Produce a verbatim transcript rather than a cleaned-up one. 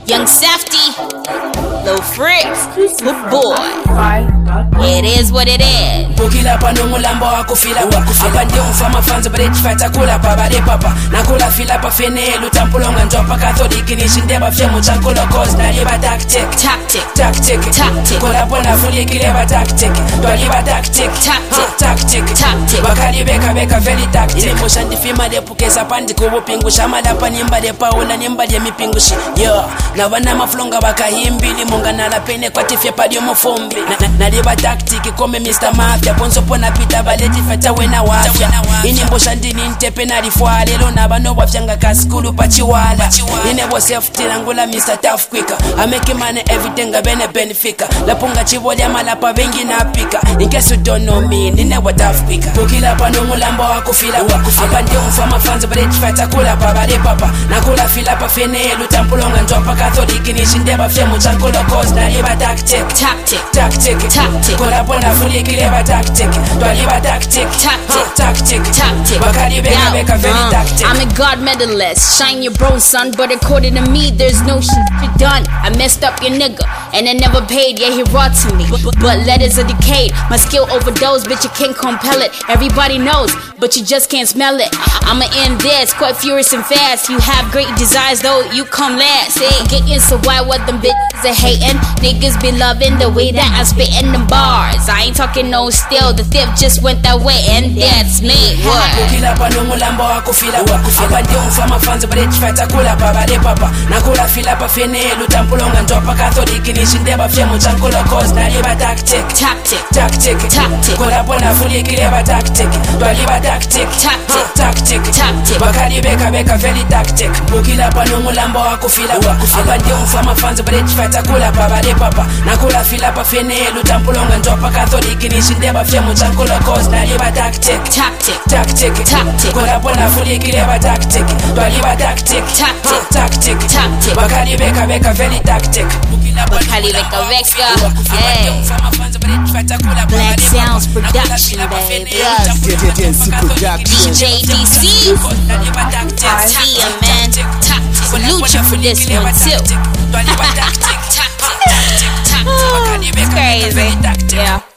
Young Safety, Lil Fricks, good boy. It is what it is. Ukila pa numulambo wakufila Apa ndi umfama fanzo bade chifata kula pa bade papa Nakula fila pa fenelu tampulonga njopa katholiki nishindeba fyemu chankulo cause na liba tactic Tactic, Tactic, tactic. Kula pona fuli kileba tactic Dwa liba tactic, Tactic, tactic, tactic. Wakali beka beka very tactic Ile mosha ndifima de pukesa pandi kubu pingusha Malapa nimba de paula nimba de mipingushi Yo, na wana maflonga wakahimbili Munga nala pene kwa tifya padio mofumbi Na, na, na liba tactic kome mister Mafia Ponzo pona pita baleti fata wena wafya Ini mbosha ndini ntepe na rifwa Lelo na bano wafyanga kaskulu pachiwala Ine bo safety langula mister Tough Quicker I make money everything a bene benefika Lapunga chivolia malapa vengi na pika In case you don't know me, nine wa Tough Quicker Ukila pa numulambo wakufila Apa ndi umfama fanzo baleti fata kula pa bade papa Nakula fila pa fenelu tampulonga njopa katholiki nishindeba fyemu chankulo cause na liba tactic Tactic, Tactic, tactic. Kula pona fuli kileba tactic Dwa liba tactic Tactic, Tactic, tactic. Wakali beka beka very uh, tactic I'm a god medalist. Shine your bro, son. But according to me, there's no shit you done. I messed up your nigga, and I never paid. Yeah, he raw to me. But, but letters are decayed. My skill overdose, bitch. You can't compel it. Everybody knows, but you just can't smell it. I'ma end this quite furious and fast. You have great desires, though you come last. Hey, getting so why what them bitches are hating? Niggas be loving the way that I spit in them bars. I ain't talking no still. The thief just went that way, and that's me. What? Ukila pa numulambo wakufila Apa ndi umfama fanzo bade chifata kula pa bade papa Nakula fila pa fenelu tampulonga njopa katholiki nishindeba fyemu chankulo cause na liba tactic Tactic, Tactic, tactic. Kula pona fuli kileba tactic Dwa liba tactic Tactic, Tactic, tactic. Wakali beka beka very tactic Ukila pa numulambo wakufila Apa ndi umfama fanzo bade chifata kula pa bade papa Nakula fila pa fenelu tampulonga njopa katholiki nishindeba fyemu chankulo cause na liba tactic Tactic, Tactic, tactic. Kula pona fuli kileba tactic Dwa liba tactic Tactic, Tactic, tactic. Wakali beka beka very tactic Wakali beka vexka. Hey. Black Sounds Production, baby. Yes, D N C Production. D J D C. Tia, man. Salute you for this one, too. Crazy. Yeah.